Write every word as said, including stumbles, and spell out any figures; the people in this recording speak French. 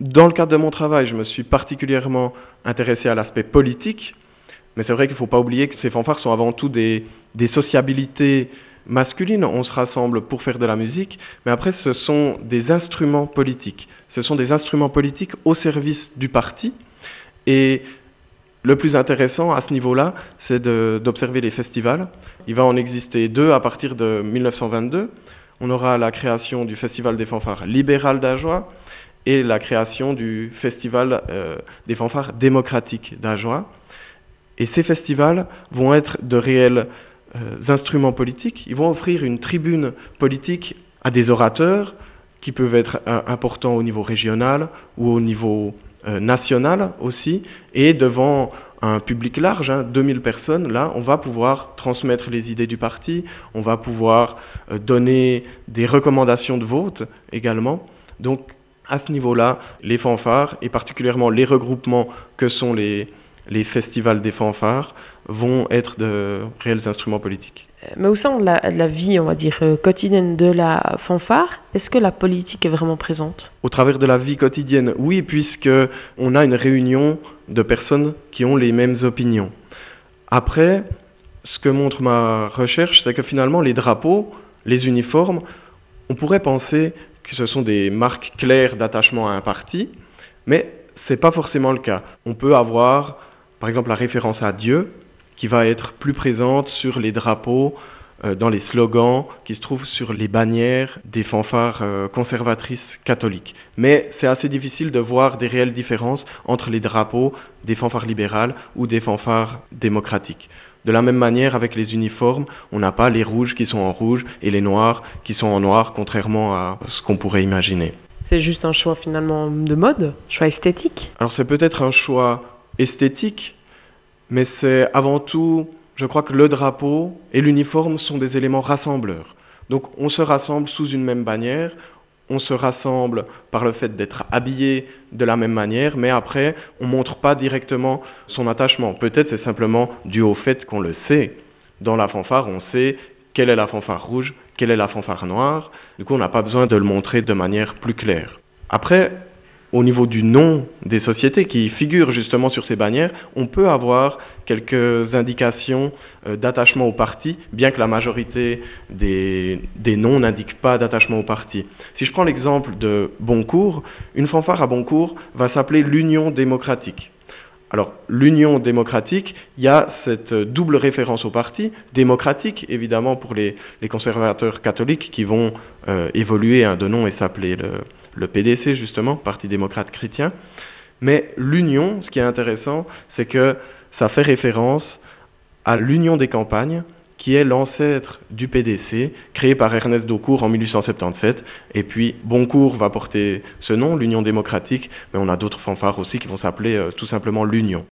Dans le cadre de mon travail, je me suis particulièrement intéressé à l'aspect politique, mais c'est vrai qu'il ne faut pas oublier que ces fanfares sont avant tout des, des sociabilités masculines. On se rassemble pour faire de la musique, mais après ce sont des instruments politiques. Ce sont des instruments politiques au service du parti. Et le plus intéressant à ce niveau-là, c'est de, d'observer les festivals. Il va en exister deux à partir de mille neuf cent vingt-deux. On aura la création du Festival des fanfares libérales d'Ajoie et la création du Festival euh, des fanfares démocratiques d'Ajoie. Et ces festivals vont être de réels euh, instruments politiques. Ils vont offrir une tribune politique à des orateurs qui peuvent être euh, importants au niveau régional ou au niveau euh, national aussi. Et devant un public large, hein, deux mille personnes, là, on va pouvoir transmettre les idées du parti, on va pouvoir euh, donner des recommandations de vote également. Donc, à ce niveau-là, les fanfares, et particulièrement les regroupements que sont les, les festivals des fanfares, vont être de réels instruments politiques. Mais au sein de la, de la vie, on va dire, quotidienne de la fanfare, est-ce que la politique est vraiment présente ? Au travers de la vie quotidienne, oui, puisqu'on a une réunion de personnes qui ont les mêmes opinions. Après, ce que montre ma recherche, c'est que finalement, les drapeaux, les uniformes, on pourrait penser que ce sont des marques claires d'attachement à un parti, mais ce n'est pas forcément le cas. On peut avoir, par exemple, la référence à Dieu, qui va être plus présente sur les drapeaux, euh, dans les slogans, qui se trouvent sur les bannières des fanfares euh, conservatrices catholiques. Mais c'est assez difficile de voir des réelles différences entre les drapeaux des fanfares libérales ou des fanfares démocratiques. De la même manière, avec les uniformes, on n'a pas les rouges qui sont en rouge et les noirs qui sont en noir, contrairement à ce qu'on pourrait imaginer. C'est juste un choix finalement de mode, choix esthétique ? Alors c'est peut-être un choix esthétique, mais c'est avant tout, je crois que le drapeau et l'uniforme sont des éléments rassembleurs. Donc on se rassemble sous une même bannière, on se rassemble par le fait d'être habillé de la même manière, mais après, on ne montre pas directement son attachement. Peut-être c'est simplement dû au fait qu'on le sait. Dans la fanfare, on sait quelle est la fanfare rouge, quelle est la fanfare noire. Du coup, on n'a pas besoin de le montrer de manière plus claire. Après, au niveau du nom des sociétés qui figurent justement sur ces bannières, on peut avoir quelques indications d'attachement au parti, bien que la majorité des, des noms n'indiquent pas d'attachement au parti. Si je prends l'exemple de Boncourt, une fanfare à Boncourt va s'appeler l'Union démocratique. Alors, l'Union démocratique, il y a cette double référence au parti, démocratique, évidemment, pour les, les conservateurs catholiques qui vont euh, évoluer hein, de nom et s'appeler le, le P D C, justement, Parti démocrate chrétien. Mais l'Union, ce qui est intéressant, c'est que ça fait référence à l'Union des campagnes, qui est l'ancêtre du P D C, créé par Ernest Daucourt en mille huit cent soixante-dix-sept. Et puis, Boncourt va porter ce nom, l'Union démocratique, mais on a d'autres fanfares aussi qui vont s'appeler euh, tout simplement l'Union.